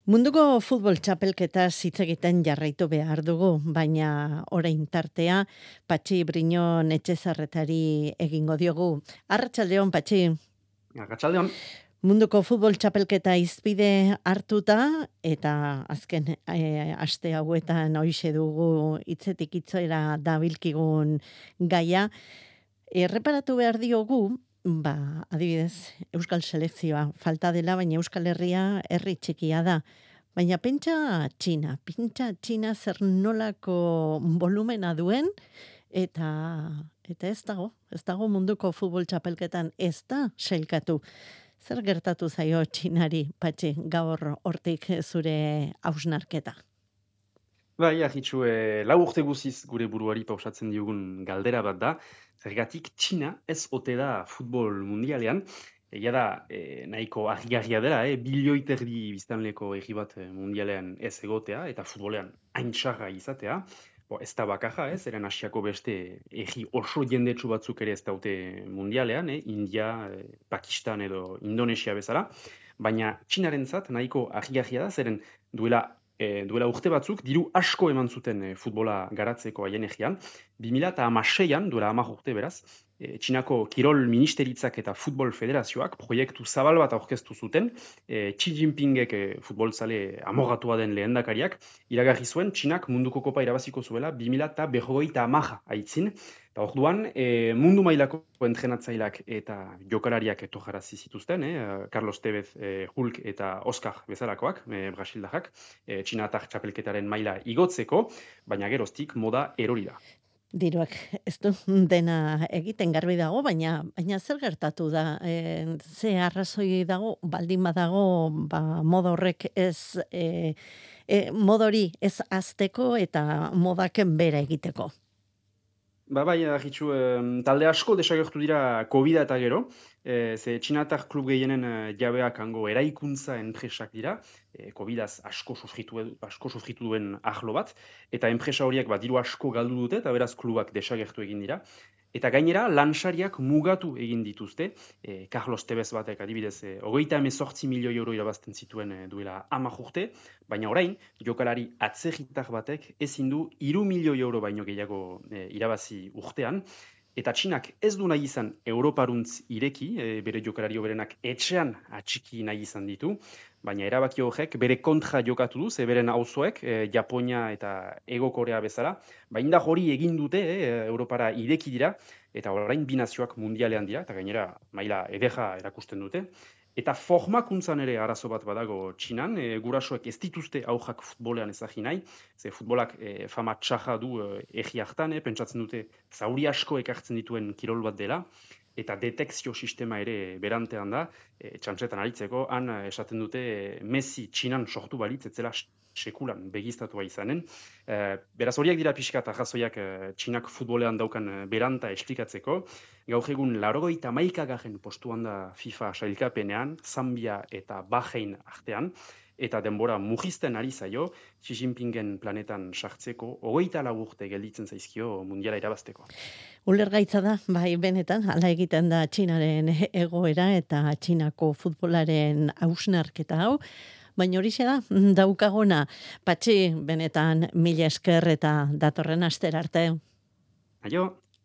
Munduko futbol txapelketa hitz egiten jarraitu behar dugu, baina orain tartea Patxi Briñon Etxezarretari egingo diogu. Arratsaldeon, Patxi. Arratsaldeon. Munduko futbol txapelketa izpide hartuta eta azken aste hauetan hoize dugu hitzetik hitzera dabilkigun gaia. Erreparatu behar diogu, adibidez, Euskal Selekzioa falta dela, baina Euskal Herria herri txikia da. Baina pentsa Txina zer nolako volumena duen, eta ez dago munduko futbol txapelketan ez da sailkatu. Zer gertatu zaio Txinari, Patxi, gaur hortik zure hausnarketa? Bai, ahitxu, lau urte guziz gure buruari pausatzen diogun galdera bat da, zergatik Txina ez ote da futbol mundialean, egia da nahiko argigarria dela, bilioi terdi biztanleko egi bat mundialean ez egotea, eta futbolean hain txarra izatea, ez da bakarra, zeren Asiako beste egi oso jendetsu batzuk ere ez daute mundialean, India, Pakistan edo Indonesia bezala, baina Txinarentzat nahiko argigarria da, zeren duela urte batzuk, diru asko eman zuten futbola garatzeko haien egian. 2016an, duela 10 urte beraz, Txinako Kirol Ministeritzak eta Futbol Federazioak proiektu zabal bat aurkeztu zuten, Xi Jinpingek futbolzale amogatua den lehendakariak, iragarri zuen Txinak munduko kopa irabaziko zuela 2050 aitzin, eta orduan mundu mailako entrenatzaileak eta jokalariak etorrarazi zituzten, Carlos Tevez, Hulk eta Oscar bezalakoak, brasildarrak, Txinatar txapelketaren maila igotzeko, baina geroztik moda erori da. Diruak ez du dena egiten garbi dago, baina zer gertatu da? Ze arrazoi dago, baldin badago, moda horrek ez, modori ez azteko eta modaken bera egiteko. Bai, ahitxu, talde asko desagertu dira COVID eta gero, ze Txinatar klub gehienen jabeak hango eraikuntza enpresak dira, COVID-az asko sufritu duen ahlo bat, eta enpresa horiek diru asko galdu dute, eta beraz klubak desagertu egin dira. Eta gainera, lansariak mugatu egin dituzte, Carlos Tevez batek adibidez, 38 milioi euro irabazten zituen duela 10 urte, baina orain, jokalari atzerritar batek ezin du 3 milioi euro baino gehiago irabazi urtean, eta Txinak ez du nahi izan Europaruntz ireki, bere jokalari hoberenak etxean atxiki nahi izan ditu, baina erabaki horrek bere kontra jokatu du, beren auzoek, Japonia eta Hego Korea bezala, indar hori egin dute, Europara ireki dira, eta orain bi nazioak mundialean dira, eta gainera maila ederra erakusten dute. Eta formakuntzan ere arazo bat badago Txinan, gurasoek ez dituzte aurrak futbolean ezagin nahi, ze futbolak fama txarra du egi hartan, pentsatzen dute zauri asko ekartzen dituen kirol bat dela, eta detekzio sistema ere berantean da, txantxetan aritzeko, han esaten dute Messi Txinan sortu balitz, etzela sekulan begiztatua izanen. Beraz horiek dira pixka eta jazoiak Txinak futbolean daukan beranta esplikatzeko. Gaur egun 91. postuan da FIFA sailkapenean, Zambia eta Bahrein artean, eta denbora mugisten ari zaio, Xi Jinpingen planetan sartzeko, 24 urte gelditzen zaizkio mundiala irabazteko. Ulergaitza da, benetan, hala egiten da Txinaren egoera eta Txinako futbolaren hausnarketa hau, baina horixe da, daukaguna, Patxi, benetan, mila esker eta datorren astera arte. Aio!